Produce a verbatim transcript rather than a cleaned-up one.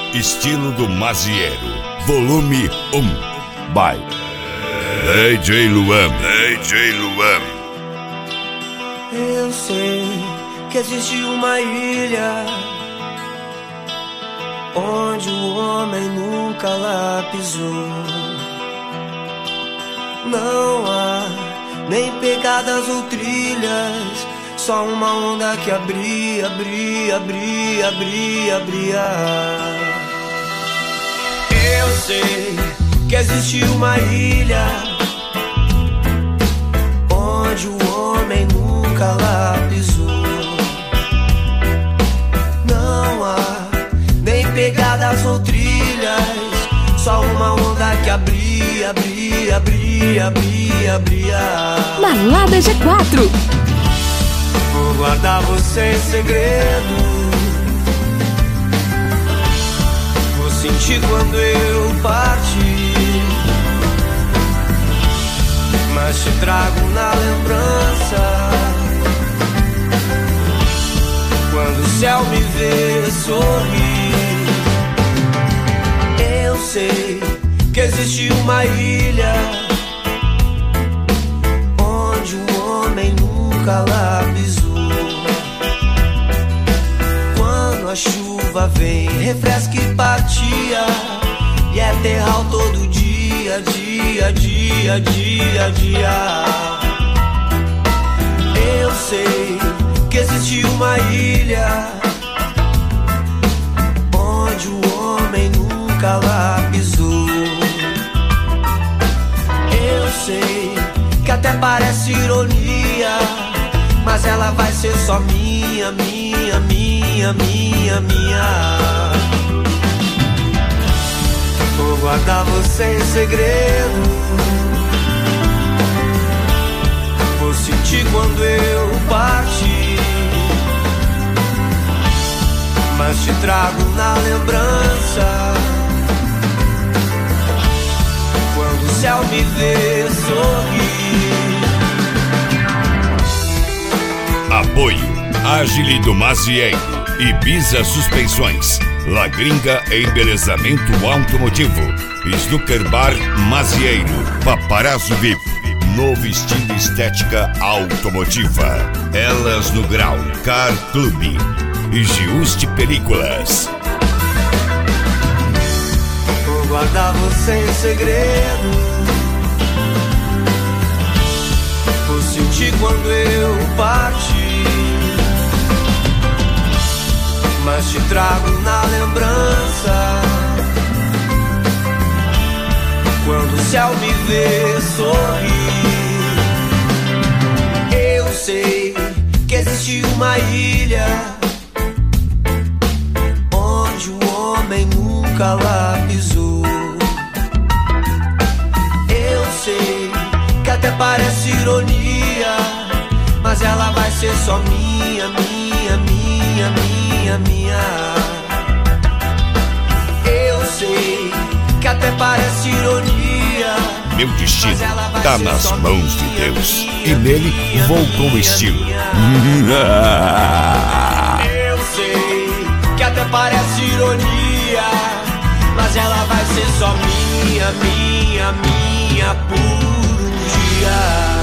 Estilo do Mazieiro, volume um. By D J Luan, D J Luan. Eu sei que existe uma ilha onde o homem nunca lá pisou. Não há nem pegadas ou trilhas, só uma onda que abria, abria, abria, abria, abria. Eu sei que existe uma ilha onde o homem nunca lá pisou. Não há nem pegadas ou trilhas, só uma onda que abria, abria, abria, abria, abria. Balada G quatro. Vou guardar você em segredo. Vou sentir quando eu partir, mas te trago na lembrança. Quando o céu me vê sorrir, eu sei que existe uma ilha onde o homem nunca lá pisou. Quando a chuva vem, refresca e partia, e é terral todo dia, dia, dia, dia, dia. Eu sei que existe uma ilha onde o homem nunca lá pisou. Eu sei que até parece ironia, mas ela vai ser só minha, minha, minha, minha, minha. Vou guardar você em segredo. Vou sentir quando eu partir, mas te trago na lembrança. Quando o céu me vê sorrir. Apoio Agile do Mazieiro, Ibiza Suspensões, La Gringa Embelezamento Automotivo, Snooker Bar Mazieiro, Paparazzo V I P, novo estilo estética automotiva, Elas no Grau Car Club e Giusti Películas. Vou guardar você em segredo. Vou sentir quando eu partir, mas te trago na lembrança. Quando o céu me vê sorrir, eu sei que existe uma ilha onde o homem nunca lá pisou. Eu sei que até parece ironia, mas ela vai ser só minha, minha, minha, minha, minha. Eu sei que até parece ironia, meu destino tá nas mãos de Deus, e nele vou com estilo. Eu sei que até parece ironia, mas ela vai ser só minha, minha, minha por um dia.